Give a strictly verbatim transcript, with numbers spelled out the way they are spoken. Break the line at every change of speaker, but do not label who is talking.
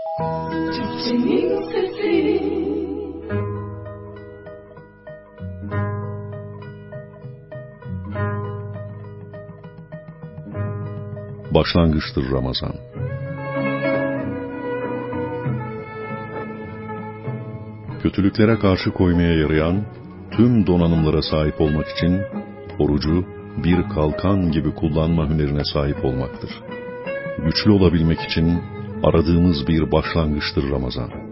Türkçenin sesi.
Başlangıçtır Ramazan. Kötülüklere karşı koymaya yarayan tüm donanımlara sahip olmak için orucu bir kalkan gibi kullanma hünerine sahip olmaktır. Güçlü olabilmek için aradığımız bir başlangıçtır Ramazan.